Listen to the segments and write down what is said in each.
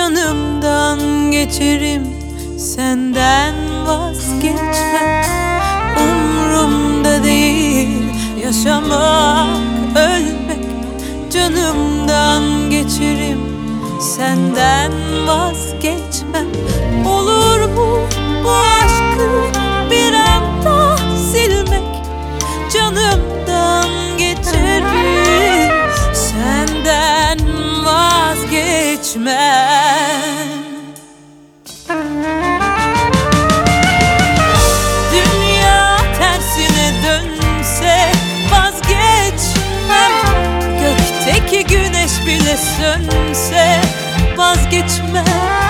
Canımdan geçerim, senden vazgeçmem. Umrumda değil yaşamak, ölmek. Canımdan geçerim, senden vazgeçmem. Olur mu bu aşkı bir anda silmek? Canımdan geçerim, senden vazgeçmem. Dünya tersine dönse vazgeçmem. Gökteki güneş bile sönse vazgeçmem.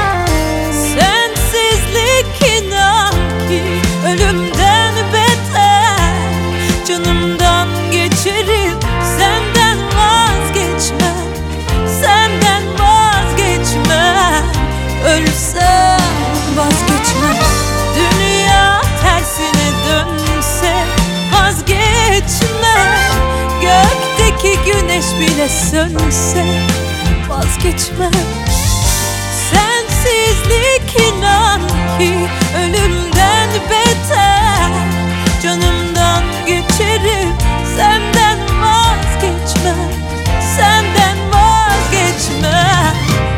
Sensizlik inan ki ölümden beter. Canımdan geçerim, senden vazgeçmem. Senden vazgeçmem. Ölsem vazgeçmem. Dünya tersine dönse vazgeçmem. Gökteki güneş bile sönse vazgeçmem. Sensizlik inan ki ölümden beter. Canımdan geçerim, senden vazgeçmem. Senden vazgeçmem.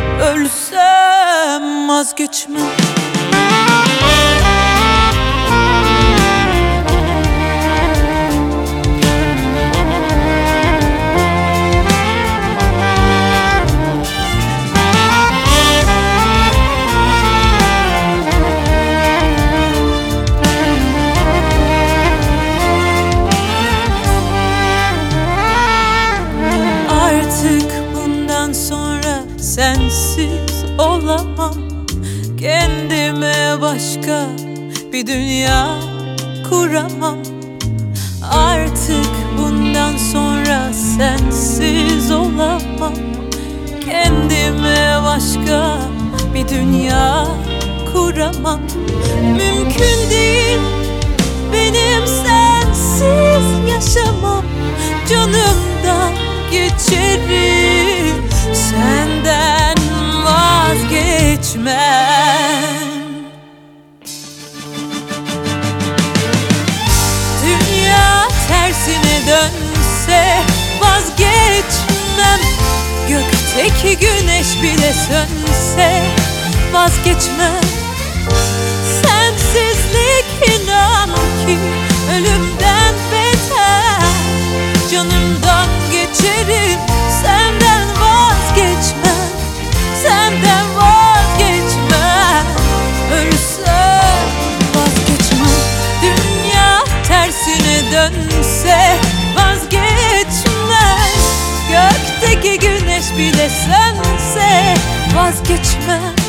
Ölsem vazgeçmem. Sensiz olamam. Kendime başka bir dünya kuramam. Artık bundan sonra sensiz olamam. Kendime başka bir dünya kuramam. Mümkün değil benim sensiz yaşamam. Canımdan geçerim, senden vazgeçmem. Dünya tersine dönse vazgeçmem. Gökteki güneş bile sönse vazgeçmem. Sensizlik inan ki ölümden beter. Canımdan geçerim, senden vazgeçmem. Senden vazgeçmem. Ölsem vazgeçmem. Dünya tersine dönse vazgeçmem. Gökteki güneş bile sönse vazgeçmem.